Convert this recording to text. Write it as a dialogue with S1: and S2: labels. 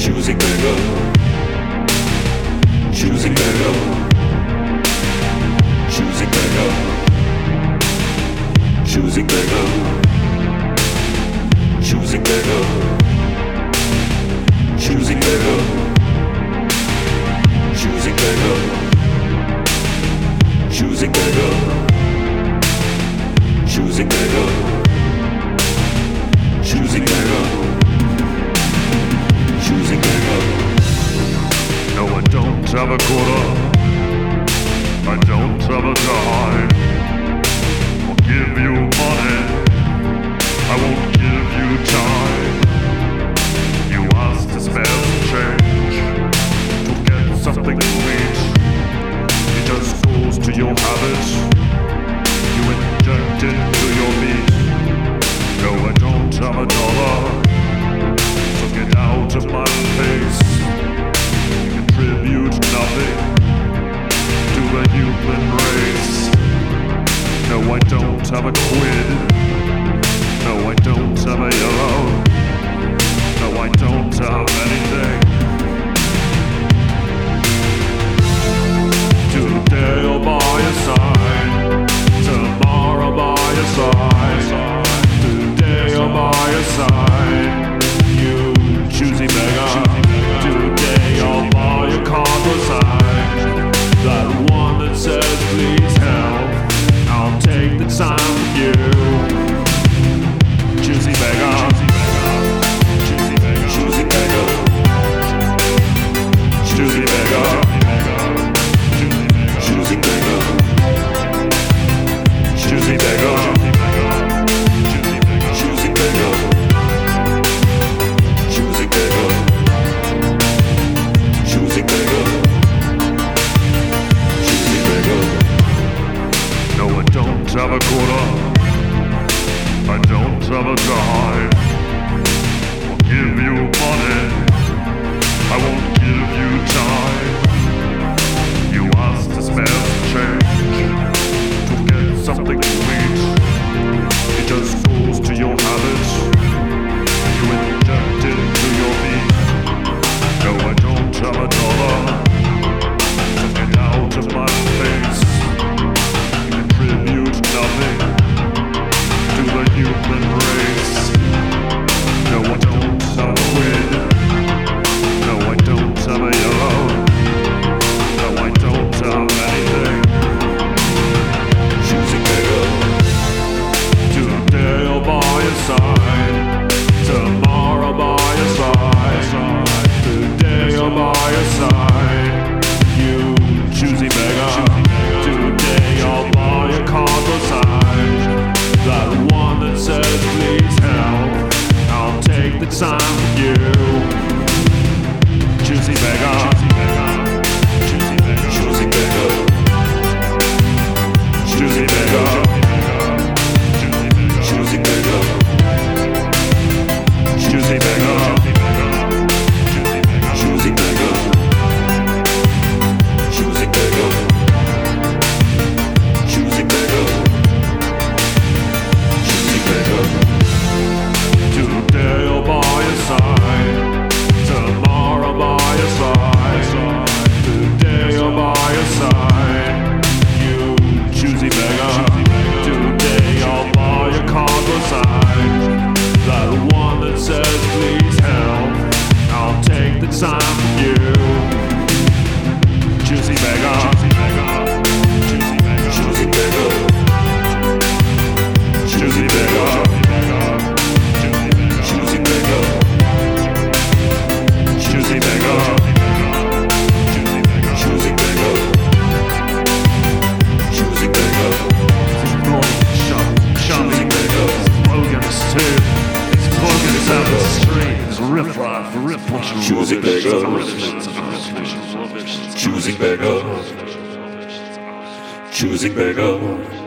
S1: choosing beggar, choosing beggar, choosing beggar, choosing beggar, choosing beggar, choosing beggar, choosing beggar, choosing beggar, choosing beggar, choosing beggar, choosing beggar.
S2: No, I don't have a quarter, I don't have a dime. I'll give you money, I won't give you time. You asked to spare some change to get something to eat. It just goes to your habits, you inject it to your meat. No, I don't have a dollar, so get out of my face. You contribute nothing to the human race. No, I don't have a quid. No, I don't have a euro. No, I don't have anything. Today I'll buy a sign, tomorrow I'll buy a sign. Today I'll buy a sign, you choosy beggar. Today I'll buy a cardboard sign, that one that says please help. I'll take the time with you, choosy beggar.
S1: Choosing beggar,
S2: Choosy beggar.
S1: choosing beggar, choosing beggar, choosing beggar, choosing beggar, choosing beggar, choosing beggar, choosing beggar.
S2: No, I don't have a quarter, I don't have a dime. I'll give you money, I won't give you time. You asked to spare some change to get something to eat. It just goes to your habits, you inject it into your meat. No, I don't have a dollar, so get out of my face. You contribute nothing to the human race. No, I don't have a quid. No, I don't have a euro. No, I don't have anything.
S1: Choosing beggar,
S2: Today I'll buy a sign, tomorrow I'll buy a sign. Today I'll buy a sign, you choosy beggar. Today I'll buy a cardboard sign, that one that says please help. I'll take the time with you, choosy beggar.
S1: choosing beggar,
S2: Choosy beggar.
S1: choosing beggar, choosing beggar,
S2: Choosy beggar.
S1: choosing beggar, choosing beggar, choosing beggar, choosing beggar.
S2: Today I'll buy a sign, tomorrow I'll buy a sign. Today I'll buy a sign, you choosy beggar. Today I'll buy a cardboard sign, that one that says please help. I'll take the time with you, choosy beggar.
S1: Choosing beggar,
S2: Choosy beggar.
S1: choosing beggar, choosing beggar,
S2: Choosy beggar.
S1: choosing beggar, choosing beggar,
S2: Choosing beggar. Slogans too. These slogans out the street. It's riff-raff, riff-raff.
S1: choosing beggar, choosing beggar, choosing beggar.